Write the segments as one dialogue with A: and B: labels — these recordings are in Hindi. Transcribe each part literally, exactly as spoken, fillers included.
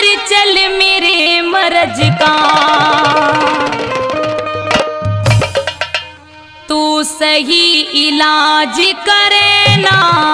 A: चल मेरे मरज का, तू सही इलाज करे ना।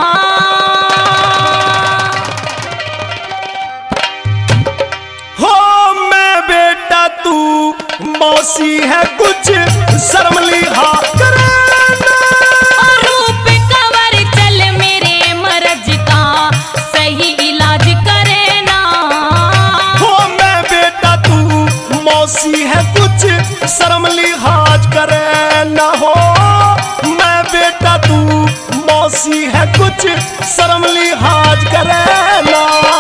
B: हो मैं बेटा तू मौसी है कुछ शर्म लिहा करे ना।
A: रूप कवर चल मेरे मरज का, सही इलाज करे ना।
B: हो मैं बेटा तू मौसी है कुछ शर्म लिहाज करे ना। हो मैं बेटा तू मौसी है कुछ शर्म लिहाज करे ना।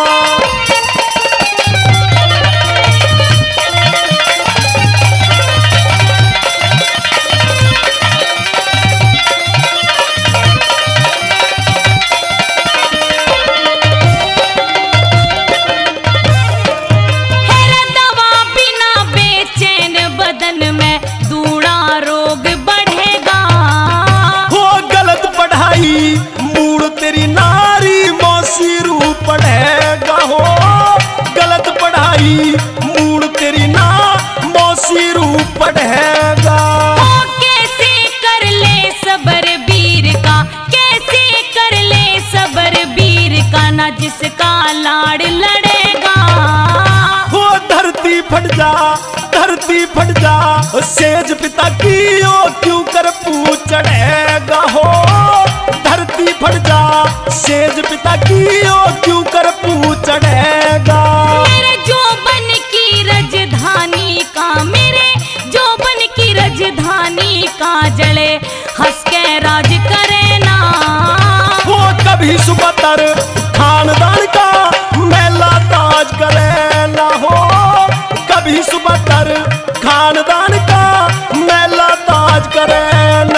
B: मूड तेरी नारी मौसी रू पढ़ेगा। हो गलत पढ़ाई मूड तेरी ना मौसी रू पढ़ेगा।
A: कैसे कर ले सबर वीर का, कैसे कर ले सबर वीर का, ना जिसका लाड़ लड़ेगा।
B: हो धरती फट जा धरती फट जा, सेज पिता की ओ क्यों कर पूछ चढ़ेगा। हो धरती फट जा सेज पिता की ओ क्यों कर पूछ चढ़ेगा।
A: मेरे जोबन की राजधानी का, मेरे जोबन की राजधानी का, जड़े हंस के राज करे ना।
B: वो कभी सुबतर खानदान का मेला ताज करे ना। हो कभी सुबतर खानदान का मेला ताज करे ना।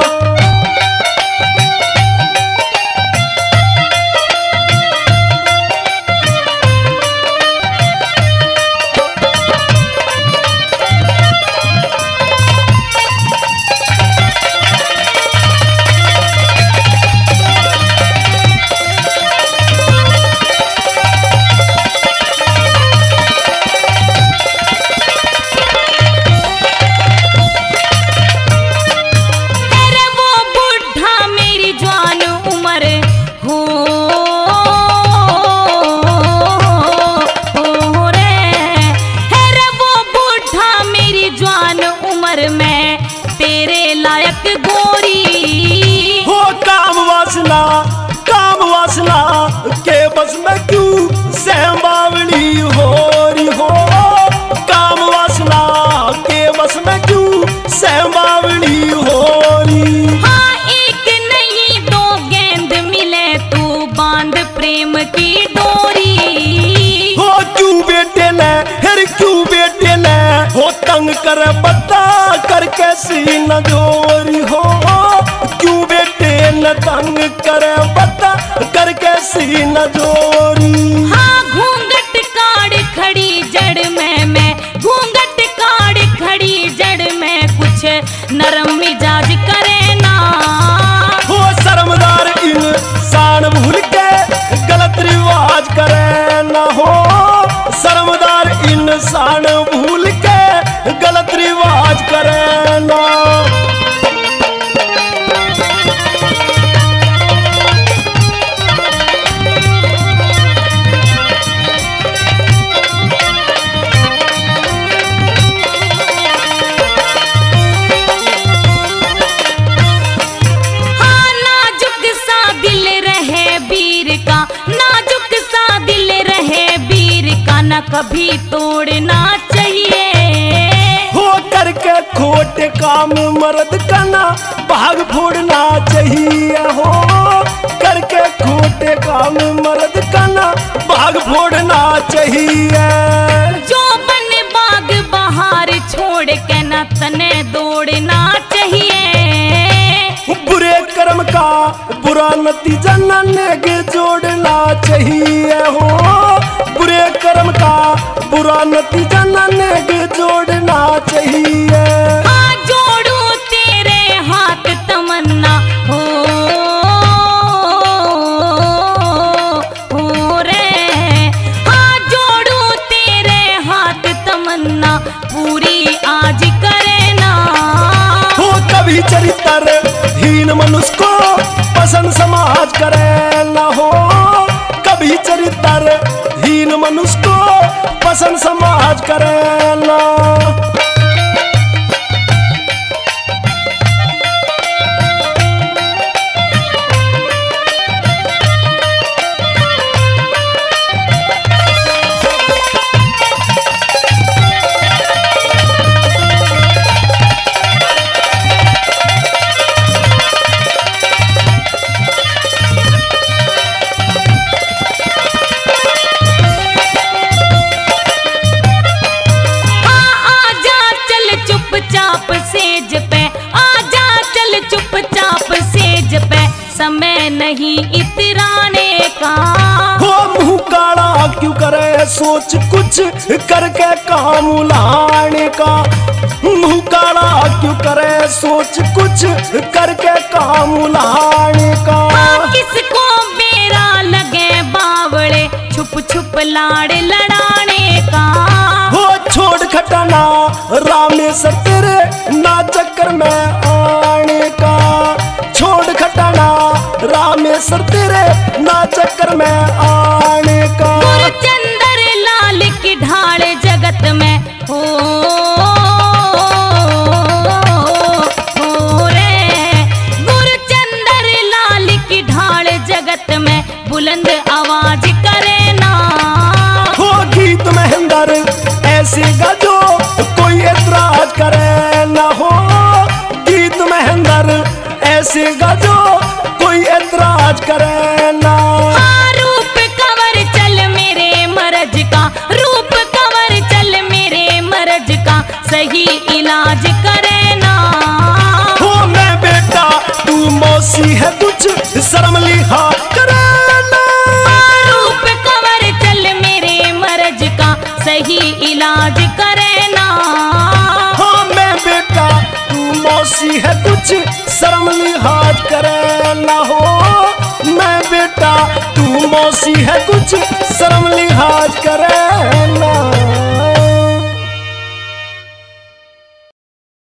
B: काम वासना के बस में क्यों सहबावनी हो रही। हो काम वासना के बस में क्यों सहबावनी हो रही।
A: हाँ एक नहीं दो गेंद मिले तू बांध प्रेम की डोरी।
B: हो क्यों बेटे ने फिर क्यों बेटे ने हो तंग कर बता करके सीना जोरी। हो क्यों बेटे न तंग करे बता करके सीना जोरी।
A: हाँ घूंघट काड़ खड़ी जड़ में, मैं घूंघट काड़ खड़ी जड़ में, कुछ नरम मिजाज करे ना।
B: हो शर्मदार इंसान भूल के गलत रिवाज करे ना। हो शर्मदार इंसान भूल के गलत रिवाज करे ना।
A: कभी तोड़ना चाहिए।
B: हो करके खोटे काम मर्द का ना भाग फोड़ना चाहिए। हो करके खोटे काम मर्द का ना भाग फोड़ना चाहिए।
A: जो बन बाग बहार छोड़ के ना तने दौड़ना चाहिए।
B: बुरे कर्म का बुरा नतीजा न जोड़ना चाहिए। हो बुरे कर्म का बुरा नतीजा न जोड़ना चाहिए।
A: हाँ जोड़ू तेरे हाथ तमन्ना हो, हो रे। हाँ जोड़ू
B: हीन मनुष्य को पसंद समाज करे न हो कभी चरित्र हीन मनुष्य को पसंद समाज करे ना।
A: समय नहीं इतराने का
B: हो मुंह काला क्यों करे सोच कुछ करके काम लाने का। मुंह काला क्यों करे सोच कुछ करके काम लाने का।
A: किसको बेरा लगे बावड़े छुप छुप लाड़ लड़ाने का।
B: हो छोड़ खटाना रामेश्वर तेरे ना चक्कर में आने का। छोड़ खटाना रामेश्वर तेरे ना चक्कर में आने का।
A: गुरचंदर लाल की ढाल जगत में हो, हो रे। गुरचंदर लाल की ढाल जगत में बुलंद आवाज करे ना।
B: हो गीत महेंद्र ऐसे गजो कोई एतराज करे ना। हो गीत महेंद्र ऐसे गजो कोई एतराज करे ना।
A: हाँ, रूप कवर चल मेरे मरज का, रूप कवर चल मेरे मरज का सही इलाज करे ना।
B: हो मैं बेटा तू मौसी है कुछ शर्म लिहा करे ना।
A: हाँ, रूप कवर चल मेरे मरज का सही इलाज करे ना।
B: हाँ मैं बेटा तू मौसी है कुछ शर्म लिहाज करे ना।